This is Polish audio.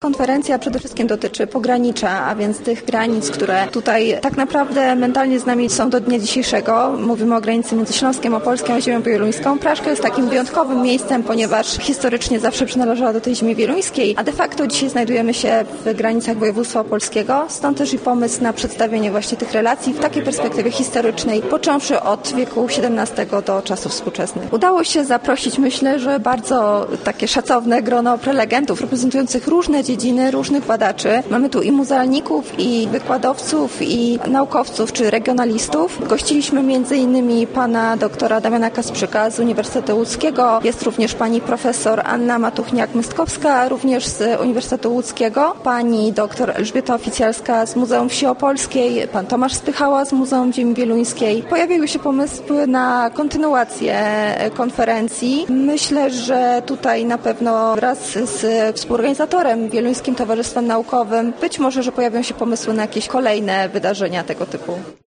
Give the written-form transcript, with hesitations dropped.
Konferencja przede wszystkim dotyczy pogranicza, a więc tych granic, które tutaj tak naprawdę mentalnie z nami są do dnia dzisiejszego. Mówimy o granicy między Śląskiem, Opolskiem a ziemią wieluńską. Praszka jest takim wyjątkowym miejscem, ponieważ historycznie zawsze przynależała do tej ziemi wieluńskiej, a de facto dzisiaj znajdujemy się w granicach województwa opolskiego. Stąd też i pomysł na przedstawienie właśnie tych relacji w takiej perspektywie historycznej, począwszy od wieku XVII do czasów współczesnych. Udało się zaprosić, myślę, że bardzo takie szacowne grono prelegentów reprezentujących różne dziedziny, różnych badaczy. Mamy tu i muzealników, i wykładowców, i naukowców, czy regionalistów. Gościliśmy m.in. pana doktora Damiana Kasprzyka z Uniwersytetu Łódzkiego. Jest również pani profesor Anna Matuchniak-Mystkowska, również z Uniwersytetu Łódzkiego. Pani doktor Elżbieta Oficjalska z Muzeum Wsi Opolskiej. Pan Tomasz Spychała z Muzeum Ziemi Wieluńskiej. Pojawiły się pomysły na kontynuację konferencji. Myślę, że tutaj na pewno wraz z współorganizatorem Wieluńskim Towarzystwem Naukowym być może, że pojawią się pomysły na jakieś kolejne wydarzenia tego typu.